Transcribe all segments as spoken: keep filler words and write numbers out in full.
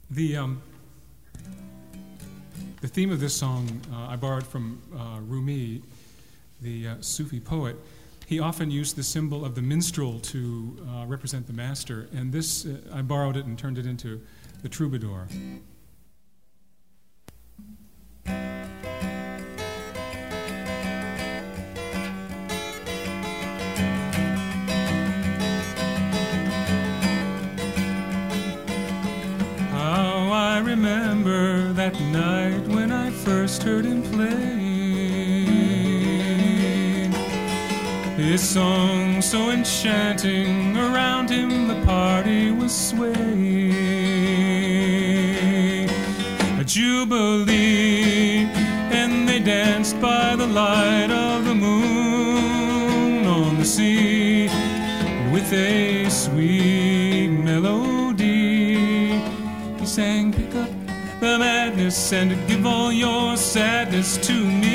The um, the theme of this song uh, I borrowed from uh, Rumi, the uh, Sufi poet. He often used the symbol of the minstrel to uh, represent the master, and this uh, I borrowed it and turned it into the troubadour. Remember that night when I first heard him play his song so enchanting. Around him the party was swaying, a jubilee, and they danced by the light of the moon on the sea with a sweet melody. He sang, "Pick up the madness and give all your sadness to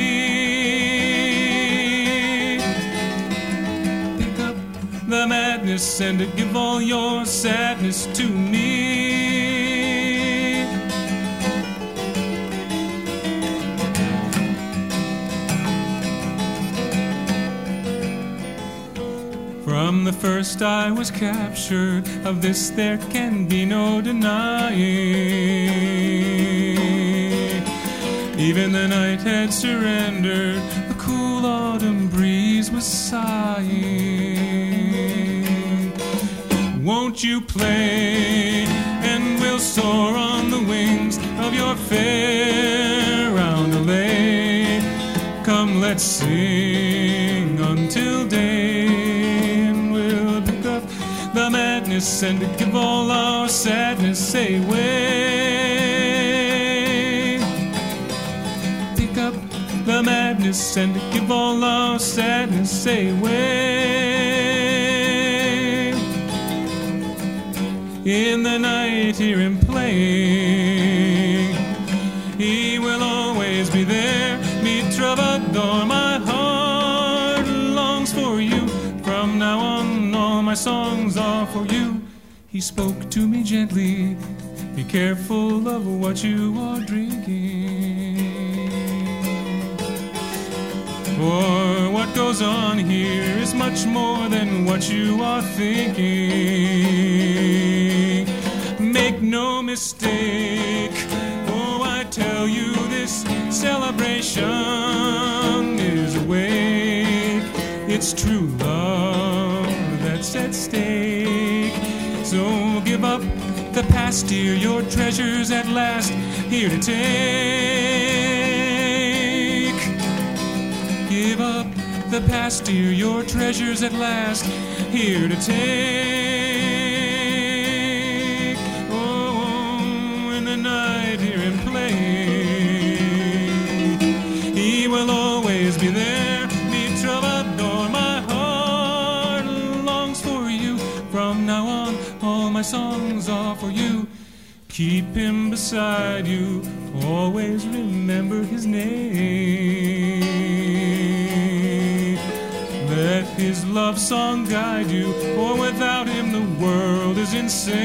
me. Pick up the madness and give all your sadness to me." From the first I was captured, of this there can be no denying. Even the night had surrendered, the cool autumn breeze was sighing. Won't you play, and we'll soar on the wings of your fair roundelay. Come, let's sing until day, the madness and give all our sadness away. Pick up the madness and give all our sadness away. In the night hear him playing, he will always be there. Mi trovador, my heart longs for you. From now on all my songs are for you. He spoke to me gently, be careful of what you are drinking, for what goes on here is much more than what you are thinking. Make no mistake, oh I tell you this celebration is awake. It's true love that's at stake. So give up the past, dear, your treasures at last here to take. Give up the past, dear, your treasures at last here to take. Oh, in the night hear him play, he will always be there. Mi trovador, my heart longs for you. From now on, all my songs are for you. Keep him beside you, always remember his name. Let his love song guide you, for without him the world is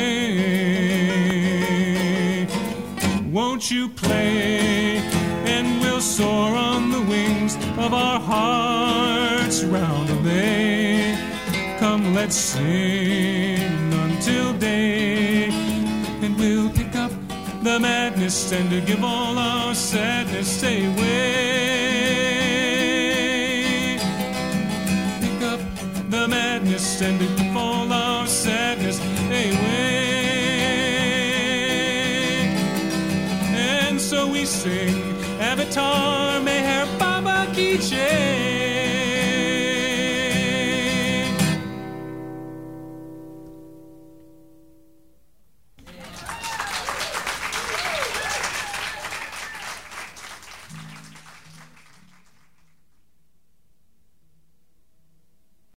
insane. Won't you play, and we'll soar on the wings of our hearts roundelay. Come, let's sing until day, and we'll pick up the madness and to give all our sadness away. Pick up the madness and to give all our sadness away. And so we sing Avatar.